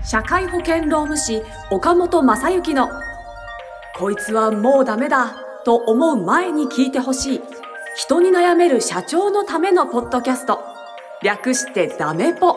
社会保険労務士岡本正幸のこいつはもうダメだと思う前に聞いてほしい人に悩める社長のためのポッドキャスト、略してダメポ。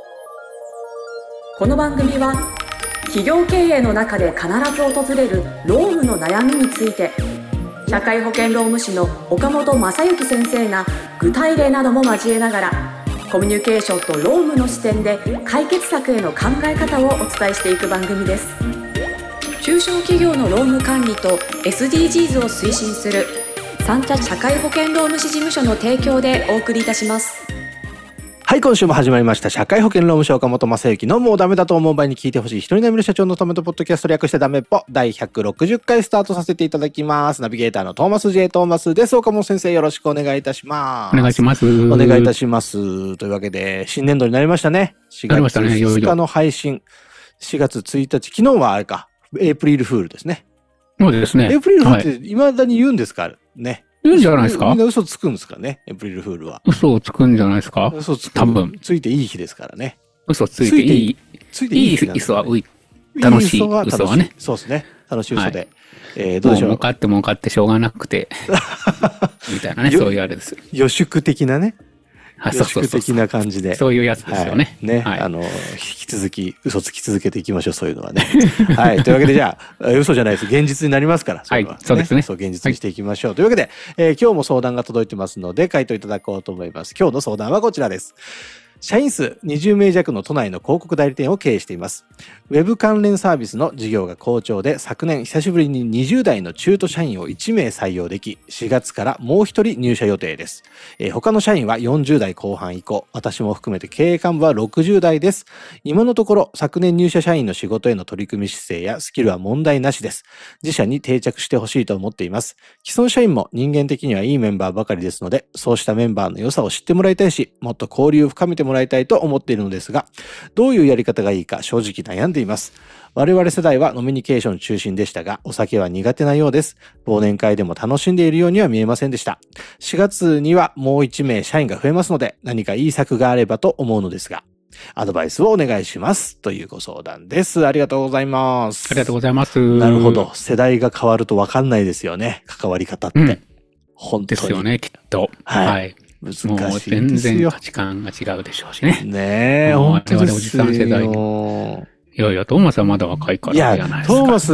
この番組は企業経営の中で必ず訪れる労務の悩みについて、社会保険労務士の岡本正幸先生が具体例なども交えながらコミュニケーションと労務の視点で解決策への考え方をお伝えしていく番組です。中小企業の労務管理と SDGs を推進する三茶社会保険労務士事務所の提供でお送りいたします。 はい、今週も始まりました社会保険労務士岡本正幸のもうダメだと思う場合に聞いてほしい人に悩める社長のためのポッドキャスト、略してダメポ第160回スタートさせていただきます。ナビゲーターのトーマス J トーマスです。岡本先生、よろしくお願いいたします。 お願いします。 お願いいたします。というわけで新年度になりましたね。4月2日の配信、4月1日、昨日はあれか、エイプリルフールですね。 そうですね。 エイプリルフールって未だに言うんですかね。 言うんじゃないですか。 みんな嘘つくんですかね、エイプリルフールは。 嘘をつくんじゃないですか。 嘘つく。 多分。 ついていい日ですからね。 嘘ついていい。 ついていい日なんですね。 嘘は楽しい嘘はね。 そうですね。楽しい嘘で。どうでしょう。 儲かってしょうがなくて。みたいなね、そういうあれです。 予祝的なね。 予祝的な感じで。 そういうやつですよね。 ね。引き続き、嘘つき続けていきましょう、そういうのはね。はい。というわけで、じゃあ、嘘じゃないです。現実になりますから。 はい。そうですね。 そう、現実にしていきましょう。というわけで、今日も相談が届いてますので、回答いただこうと思います。今日の相談はこちらです。社員数20名弱の都内の広告代理店を経営しています。ウェブ関連サービスの事業が好調で、昨年久しぶりに20代の中途社員を1名採用でき、4月からもう1人入社予定です。他の社員は40代後半以降、私も含めて経営幹部は60代です。今のところ昨年入社社員の仕事への取り組み姿勢やスキルは問題なしです。自社に定着してほしいと思っています。既存社員も人間的にはいいメンバーばかりですので、そうしたメンバーの良さを知ってもらいたいし、もっと交流を深めてもらいたいと思っているのですが、どういうやり方がいいか正直悩んでいます。我々世代はノミニケーション中心でしたが、お酒は苦手なようです。忘年会でも楽しんでいるようには見えませんでした。4月にはもう1名社員が増えますので、何かいい策があればと思うのですが、アドバイスをお願いしますというご相談です。ありがとうございます。 ありがとうございます。 なるほど。世代が変わると分かんないですよね。関わり方って。本当に。 ですよね、きっと。 はい。難しいですよ。 もう全然価値観が違うでしょうしね。 ねえ、本当ですよ。 我々おじさん世代いやいや、トーマスはまだ若いからじゃないですか。 いや、トーマス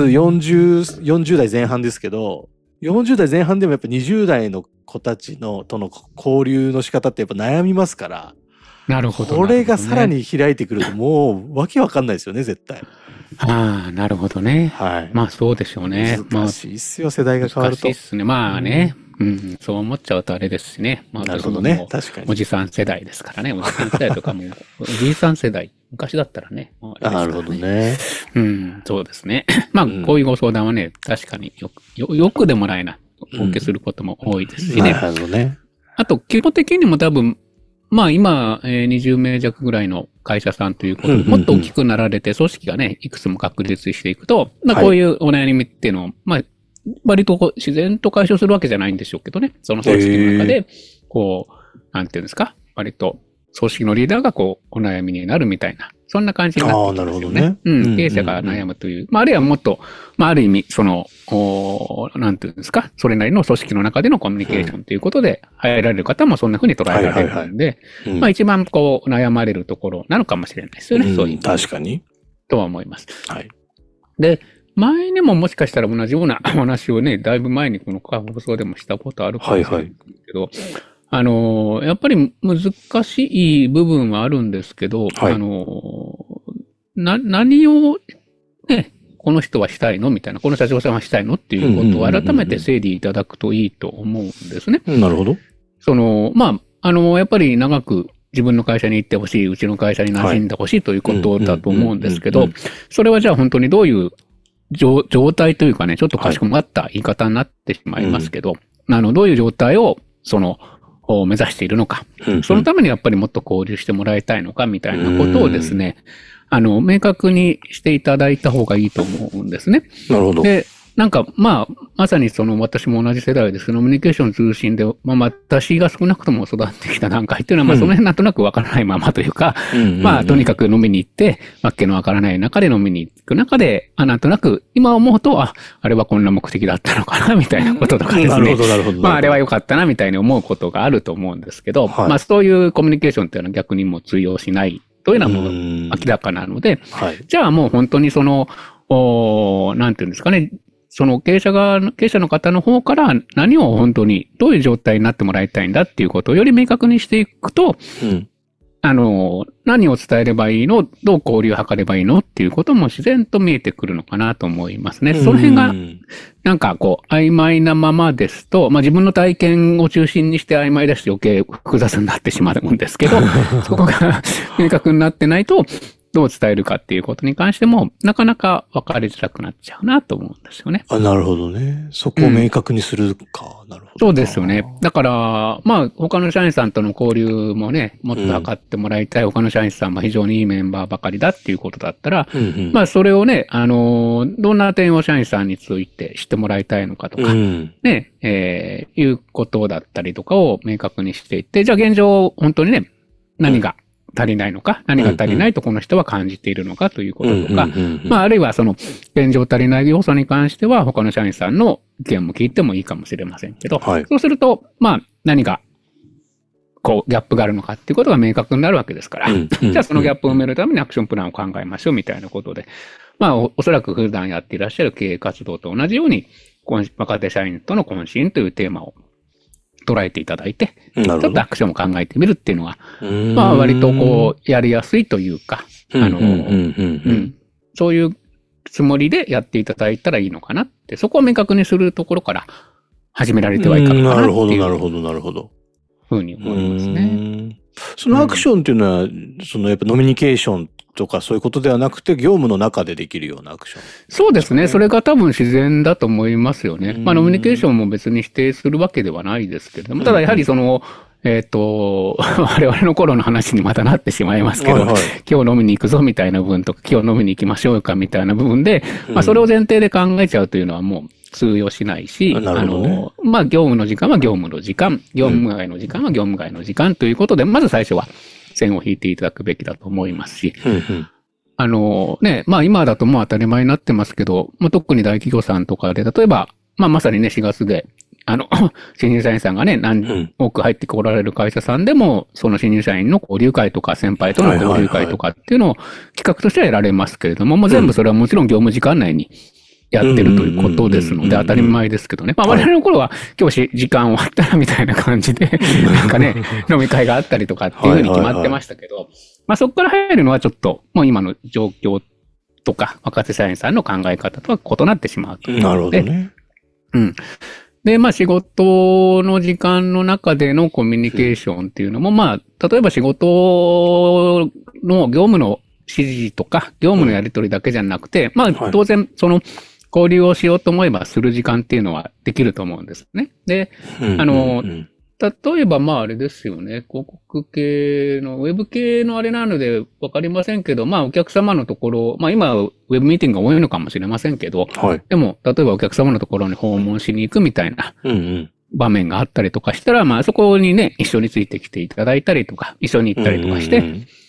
40代前半ですけど、40代前半でもやっぱ20代の子たちとの交流の仕方ってやっぱ悩みますから。 なるほど。 これがさらに開いてくるともうわけわかんないですよね、絶対。 ああ、なるほどね。 はい。 まあそうでしょうね。 難しいっすよ、世代が変わると。 難しいっすね。まあね。そう思っちゃうとあれですしね。まあ、 なるほどね。確かに。 おじさん世代ですからね。おじさん世代とかも、おじいさん世代。昔だったらね。 なるほどね。 そうですね。まあ、こういうご相談はね、確かによくでもないな、お受けすることも多いですしね。 なるほどね。 あと、規模的にも多分、まあ今、20名弱ぐらいの会社さんということで、もっと大きくなられて、組織がね、いくつも確立していくと、まあこういうお悩みっていうのを、まあ、割と自然と解消するわけじゃないんでしょうけどね。その組織の中で、こう、なんていうんですか、割と組織のリーダーがこう、お悩みになるみたいな、そんな感じになってくるんですよね。なるほどね。経営者が悩むという。まああるいはもっと、まあある意味、なんていうんですか、それなりの組織の中でのコミュニケーションということで、入られる方もそんな風に捉えられるんで、まあ一番こう、悩まれるところなのかもしれないですよね。そういう。 確かに。 とは思います。 はい。 で、前にももしかしたら同じようなお話をね、だいぶ前にこの放送でもしたことあるかもしれないけど、やっぱり難しい部分はあるんですけど、何をね、この人はしたいのみたいな、この社長さんはしたいのっていうことを改めて整理いただくといいと思うんですね。 なるほど。 まあ、やっぱり長く自分の会社に行ってほしい、うちの会社に馴染んでほしいということだと思うんですけど、それはじゃあ本当にどういう状態というかね、ちょっとかしこまった言い方になってしまいますけど、どういう状態を、目指しているのか、そのためにやっぱりもっと交流してもらいたいのかみたいなことをですね、明確にしていただいた方がいいと思うんですね。 なるほど。 で、 なんか、まさに私も同じ世代です。ノミニケーション通信で、私が少なくとも育ってきた段階っていうのは、その辺なんとなくわからないままというか、とにかく飲みに行って、わけのわからない中で飲みに行く中で、なんとなく、今思うと、あれはこんな目的だったのかな、みたいなこととかですね。 なるほど、なるほど。 あれは良かったな、みたいに思うことがあると思うんですけど、そういうコミュニケーションっていうのは逆にもう通用しないというのはもう明らかなので、じゃあもう本当になんていうんですかね、その経営者の方の方から何を本当にどういう状態になってもらいたいんだっていうことをより明確にしていくと、何を伝えればいいの、どう交流を図ればいいのっていうことも自然と見えてくるのかなと思いますね。その辺が、なんか曖昧なままですと、自分の体験を中心にして曖昧だし余計複雑になってしまうんですけど、そこが明確になってないと、どう伝えるかっていうことに関しても、なかなか分かりづらくなっちゃうなと思うんですよね。 なるほどね。そこを明確にするか。なるほど。 そうですよね。だから、他の社員さんとの交流もね、もっと図ってもらいたい。他の社員さんも非常にいいメンバーばかりだっていうことだったら、それをね、どんな点を社員さんについて知ってもらいたいのかとか、ね、いうことだったりとかを明確にしていって、じゃあ現状、本当にね、何が足りないのか、何が足りないとこの人は感じているのかということとか、あるいは現状足りない要素に関しては他の社員さんの意見も聞いてもいいかもしれませんけど、そうすると、何が、ギャップがあるのかっていうことが明確になるわけですから、じゃあそのギャップを埋めるためにアクションプランを考えましょうみたいなことで、おそらく普段やっていらっしゃる経営活動と同じように、若手社員との懇親というテーマを捉えていただいて、ちょっとアクションを考えてみるっていうのが、割とやりやすいというか、そういうつもりでやっていただいたらいいのかなって、そこを明確にするところから始められてはいかがかなっていう。 なるほど、なるほど、なるほど。 ふうに思いますね。 そのアクションっていうのは、やっぱノミニケーションとかそういうことではなくて、業務の中でできるようなアクション。 そうですね。それが多分自然だと思いますよね。ノミニケーションも別に否定するわけではないですけれども、ただやはり我々の頃の話にまたなってしまいますけど、今日飲みに行くぞみたいな部分とか、今日飲みに行きましょうかみたいな部分で、それを前提で考えちゃうというのはもう通用しないし、業務の時間は業務の時間、業務外の時間は業務外の時間ということで、まず最初は線を引いていただくべきだと思いますし、今だともう当たり前になってますけど、特に大企業さんとかで、例えば、まさにね、4月で、新入社員さんがね、多く入ってこられる会社さんでも、その新入社員の交流会とか、先輩との交流会とかっていうのを企画としてはやられますけれども、もう全部それはもちろん業務時間内にやってるということですので、当たり前ですけどね。我々の頃は、今日時間終わったらみたいな感じで、なんかね、飲み会があったりとかっていうふうに決まってましたけど、そこから入るのはちょっと、もう今の状況とか、若手社員さんの考え方とは異なってしまうというなるほどね。 で、仕事の時間の中でのコミュニケーションっていうのも、例えば仕事の業務の指示とか、業務のやり取りだけじゃなくて、当然、交流をしようと思えばする時間っていうのはできると思うんですね。で、例えば、あれですよね。広告系の、ウェブ系のあれなのでわかりませんけど、お客様のところ、今、ウェブミーティングが多いのかもしれませんけど、でも、例えばお客様のところに訪問しに行くみたいな場面があったりとかしたら、そこにね、一緒についてきていただいたりとか、一緒に行ったりとかして、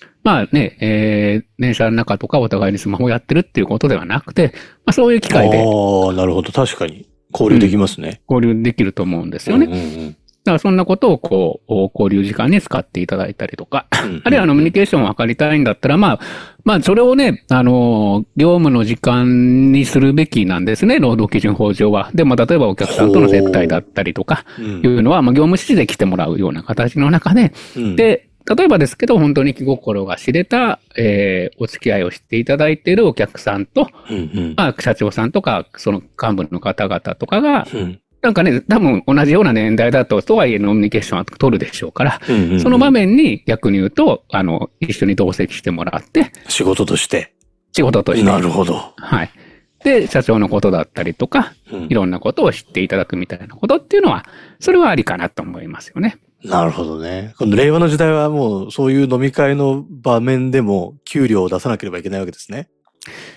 電車の中とかお互いにスマホやってるっていうことではなくて、そういう機会で。 なるほど。確かに。交流できますね。 交流できると思うんですよね。だからそんなことを交流時間に使っていただいたりとか、あるいはノミニケーションを図りたいんだったら、それをね、業務の時間にするべきなんですね、労働基準法上は。でも、例えばお客さんとの接待だったりとか、いうのは、業務指示で来てもらうような形の中で、で、例えばですけど、本当に気心が知れた、お付き合いをしていただいているお客さんと、社長さんとか、その幹部の方々とかが、なんかね、多分同じような年代だとはいえノミニケーションは取るでしょうから、その場面に逆に言うと、一緒に同席してもらって。 仕事として。 なるほど。 はい。で、社長のことだったりとか、いろんなことを知っていただくみたいなことっていうのは、それはありかなと思いますよね。 なるほどね。この令和の時代はもうそういう飲み会の場面でも給料を出さなければいけないわけですね。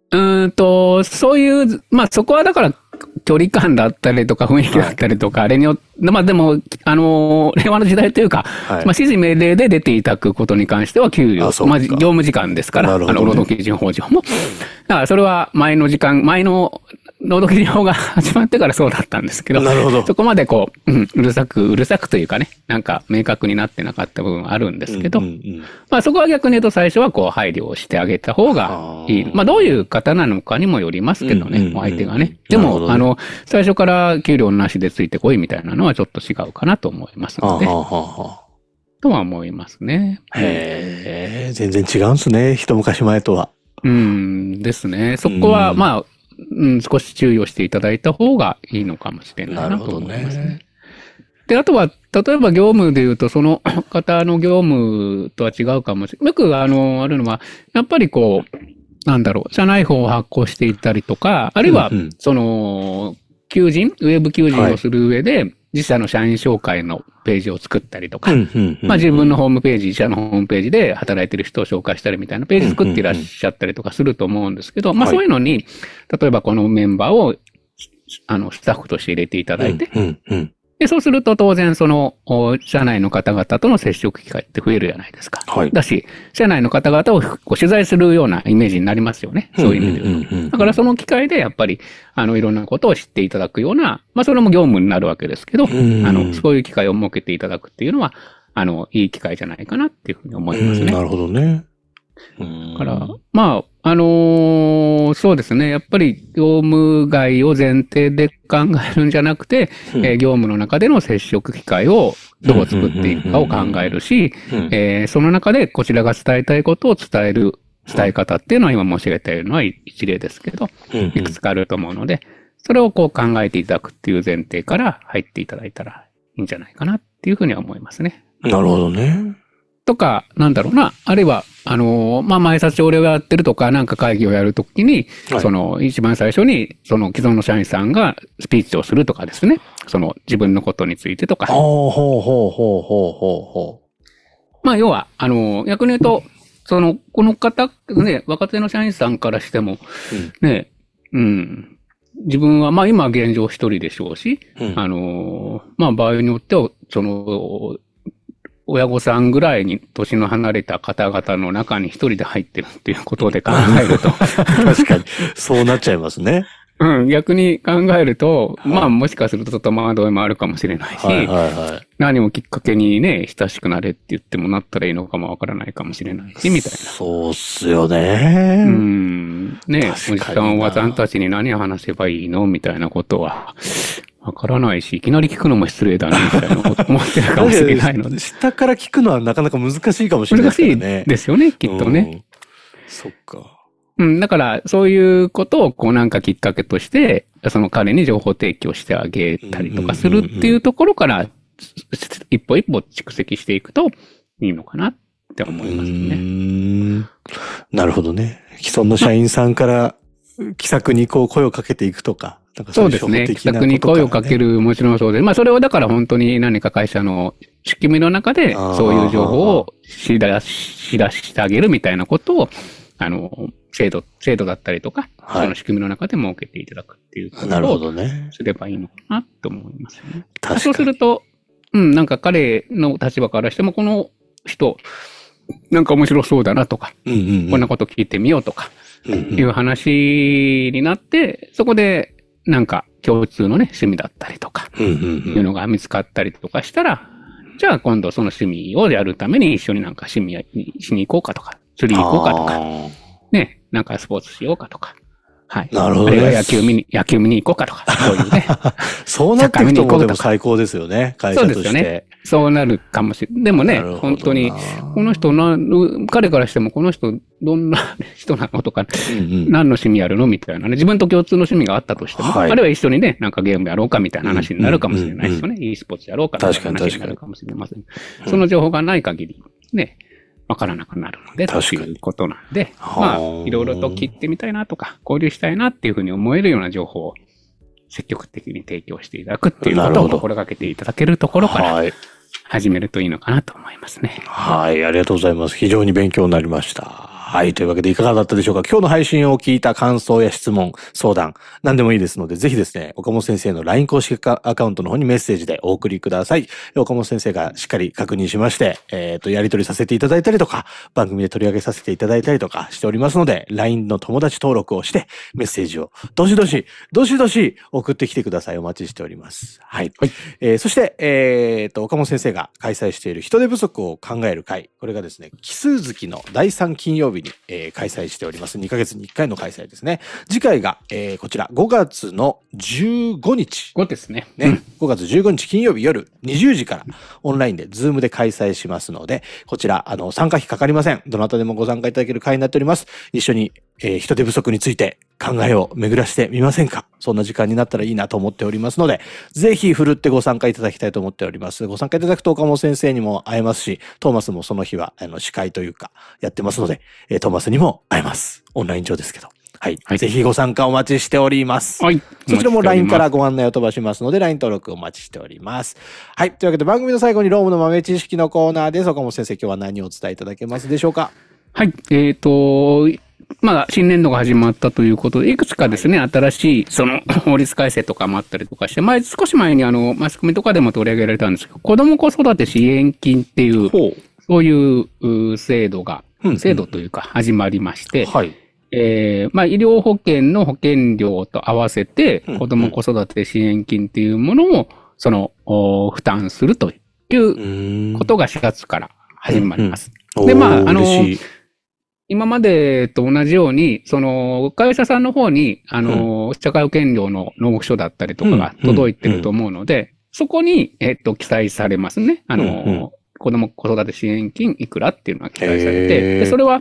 そういう、まあそこはだから距離感だったりとか雰囲気だったりとか、あれによって、まあでも、令和の時代というか、まあ指示命令で出ていただくことに関しては給料、まあ業務時間ですから、労働基準法上も。だからそれは前の労働基準法が始まってからそうだったんですけど、 なるほど。 そこまでこう、うるさくというかね、なんか明確になってなかった部分はあるんですけど、まあそこは逆に言うと最初はこう配慮をしてあげた方がいい。まあどういう方なのかにもよりますけどね、お相手がね。でも、最初から給料なしでついてこいみたいなのはちょっと違うかなと思いますので、とは思いますね。 へえ、全然違うんすね、一昔前とは。 ですね。そこは、まあ、少し注意をしていただいた方がいいのかもしれないなと思いますね。で、あとは、例えば業務で言うと、その方の業務とは違うかもしれない。よく、あるのは、やっぱりこう、なんだろう、社内法を発行していたりとか、あるいは、その、ウェブ求人をする上で、自社の社員紹介のページを作ったりとか、まあ自分のホームページ、自社のホームページで働いてる人を紹介したりみたいなページ作っていらっしゃったりとかすると思うんですけど、まあそういうのに、例えばこのメンバーを、スタッフとして入れていただいて、で、そうすると当然その、社内の方々との接触機会って増えるじゃないですか。だし、社内の方々をこう取材するようなイメージになりますよね。そういう意味で言うと。だからその機会でやっぱり、いろんなことを知っていただくような、まあそれも業務になるわけですけど、そういう機会を設けていただくっていうのは、いい機会じゃないかなっていうふうに思いますね。 なるほどね。 だから、まあ、そうですね。やっぱり業務外を前提で考えるんじゃなくて、業務の中での接触機会をどう作っていくかを考えるし、その中でこちらが伝えたいことを伝え方っていうのは今申し上げたような一例ですけど、いくつかあると思うので、それをこう考えていただくっていう前提から入っていただいたらいいんじゃないかなっていうふうには思いますね。 なるほどね。 とか、なんだろうな。あるいは、まあ、前札朝礼をやってるとか、なんか会議をやるときに、その、一番最初に、その既存の社員さんがスピーチをするとかですね。その、自分のことについてとか。まあ、要は、逆に言うと、その、この方、ね、若手の社員さんからしても、ね、自分は、まあ、今現状一人でしょうし、まあ、場合によっては、その、親御さんぐらいに年の離れた方々の中に一人で入ってるっていうことで考えると。 確かに。そうなっちゃいますね。 逆に考えると、まあもしかすると戸惑いもあるかもしれないし、何もきっかけにね、親しくなれって言ってもなったらいいのかもわからないかもしれないし、みたいな。 そうっすよね。 ね、おじさんおばさんたちに何を話せばいいのみたいなことは、わからないし、いきなり聞くのも失礼だな、みたいなこと思ってるかもしれないので。 下から聞くのはなかなか難しいかもしれないですね。 難しいですよね、きっとね。 そっか。 だから、そういうことを、こうなんかきっかけとして、その彼に情報提供してあげたりとかするっていうところから、一歩一歩蓄積していくといいのかなって思いますね。 なるほどね。既存の社員さんから気さくにこう声をかけていくとか。 そうですね。気さくに声をかける、もちろんそうで。まあそれをだから本当に何か会社の仕組みの中でそういう情報を知らしてあげるみたいなことを、制度だったりとか、その仕組みの中で設けていただくっていうことをすればいいのかなと思いますよね。そうすると、なんか彼の立場からしてもこの人、なんか面白そうだなとか、こんなこと聞いてみようとか、いう話になって、そこでなんか共通のね、趣味だったりとか、いうのが見つかったりとかしたら、じゃあ今度その趣味をやるために一緒になんか趣味しに行こうかとか、釣り行こうかとか、ね、なんかスポーツしようかとか、はい。 なるほど、ね。 あるいは野球見に行こうかとか、そういうね。 そうなっていくともうでも最高ですよね、会社として。そうですよね。 そうなるかもしれない。でもね、本当に、この人彼からしてもこの人どんな人なのとか、何の趣味やるのみたいなね、自分と共通の趣味があったとしても、あるいは一緒にね、なんかゲームやろうかみたいな話になるかもしれないですよね。e スポーツやろうかみたいな話になるかもしれません。その情報がない限り、ね、わからなくなるので、ということなんで、まあ、いろいろと聞いてみたいなとか、交流したいなっていうふうに思えるような情報を積極的に提供していただくっていうことを心がけていただけるところから始めるといいのかなと思いますね。 はい、ありがとうございます。非常に勉強になりました。 はい。というわけでいかがだったでしょうか。今日の配信を聞いた感想や質問、相談、何でもいいですので、ぜひですね、岡本先生の LINE 公式アカウントの方にメッセージでお送りください。岡本先生がしっかり確認しまして、やり取りさせていただいたりとか、番組で取り上げさせていただいたりとかしておりますので、LINE の友達登録をして、メッセージをどしどし送ってきてください。お待ちしております。はい。そして、岡本先生が開催している人手不足を考える会。これがですね、奇数月の第3金曜日に、開催しております。2ヶ月に1回の開催ですね。次回が、こちら5月の15日。 5ですね。 5月15日金曜日夜20時からオンラインでズームで開催しますので、こちら、参加費かかりません。どなたでもご参加いただける会になっております。一緒に、人手不足について考えを巡らしてみませんか？そんな時間になったらいいなと思っておりますので、ぜひ振るってご参加いただきたいと思っております。ご参加いただくと岡本先生にも会えますし、トーマスもその日は司会というかやってますので、トーマスにも会えます。オンライン上ですけど。はい。ぜひご参加お待ちしております。 はい。 そちらも LINE からご案内を飛ばしますので、LINE 登録お待ちしております。はい。というわけで番組の最後にロームの豆知識のコーナーです。岡本先生、今日は何をお伝えいただけますでしょうか？ はい。新年度が始まったということで、いくつかですね、新しい、法律改正とかもあったりとかして、少し前にマスコミとかでも取り上げられたんですけど、子ども子育て支援金っていう、そういう制度というか始まりまして、 はい。 医療保険の保険料と合わせて、子ども子育て支援金っていうものを、負担するということが4月から始まります。で、今までと同じように、会社さんの方に、社会保険料の納付書だったりとかが届いてると思うので、そこに、記載されますね。子ども子育て支援金いくらっていうのが記載されて、で、それは、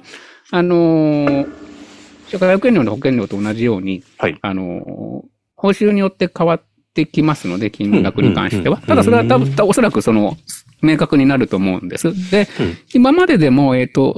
社会保険料の保険料と同じように、報酬によって変わってきますので、金額に関しては。ただそれはおそらく明確になると思うんです。で、今までも、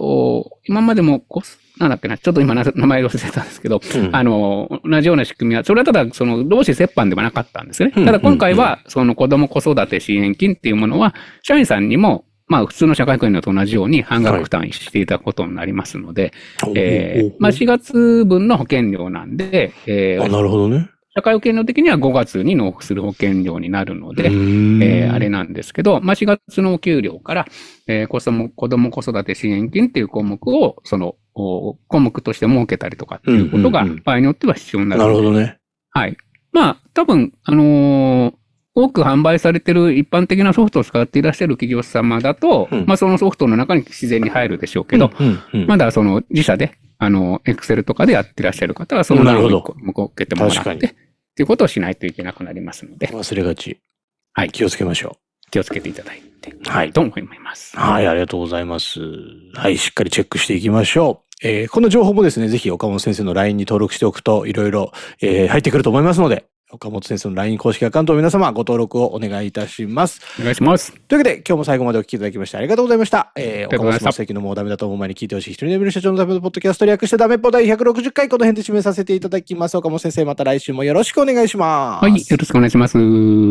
なんだっけな、ちょっと今名前を忘れたんですけど、同じような仕組みは、それはただ、労使折半ではなかったんですね。ただ今回は、子ども子育て支援金っていうものは、社員さんにも、普通の社会保険料と同じように半額負担していただくことになりますので、4月分の保険料なんで、 なるほどね。 社会保険料的には5月に納付する保険料になるので、あれなんですけど、4月のお給料から、子ども子育て支援金っていう項目を、項目として設けたりとかっていうことが、場合によっては必要になる。 なるほどね。 はい。多分、多く販売されている一般的なソフトを使っていらっしゃる企業様だと、そのソフトの中に自然に入るでしょうけど、まだ自社で、Excel とかでやっていらっしゃる方は、その中に設けてもらって、っていうことをしないといけなくなりますので。 忘れがち。 はい。 気をつけましょう。気をつけていただいて。 はい。 と思います。 はい、ありがとうございます。はい、しっかりチェックしていきましょう。この情報もですね、ぜひ岡本先生の LINE に登録しておくと、いろいろ、入ってくると思いますので、岡本先生の LINE 公式アカウントを皆様ご登録をお願いいたします。 お願いします。 というわけで、今日も最後までお聞きいただきましてありがとうございました。岡本正幸のもうダメだと思う前に聞いてほしい一人で見る社長のダメのポッドキャスト略してダメっぽ第160回この辺で締めさせていただきます。岡本先生、また来週もよろしくお願いします。 はい、よろしくお願いします。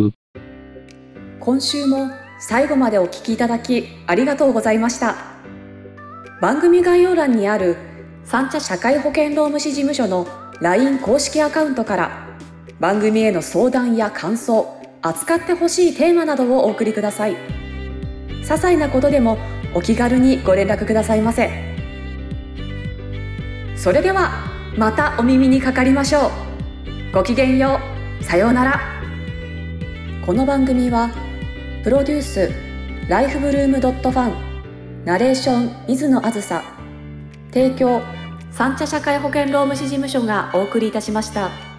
今週も最後までお聞きいただきありがとうございました。番組概要欄にある三茶社会保険労務士事務所の LINE 公式アカウントから番組への相談や感想、扱ってほしいテーマなどをお送りください。些細なことでもお気軽にご連絡くださいませ。それではまたお耳にかかりましょう。ごきげんよう。さようなら。この番組はプロデュースライフブルームドットファン、ナレーション水野あずさ、提供三茶社会保険労務士事務所がお送りいたしました。